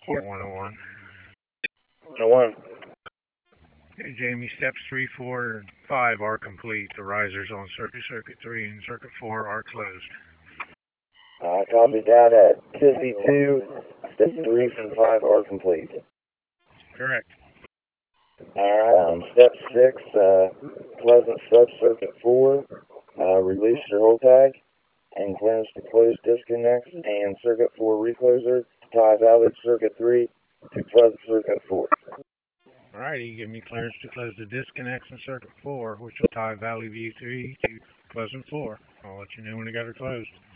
Port 101. 101. Hey, Jamie, steps 3, 4, and 5 are complete. The risers on circuit 3 and circuit 4 are closed. Copy that at 52. Steps 3 and 5 are complete. Correct. Alright, step 6, Pleasant sub-circuit 4, release your hold tag and clearance to close disconnects and circuit 4 recloser, tie valid circuit 3 to Pleasant circuit 4. Alrighty, give me clearance to close the disconnects in circuit 4, which will tie Valley View 3 to Pleasant 4. I'll let you know when I got her closed.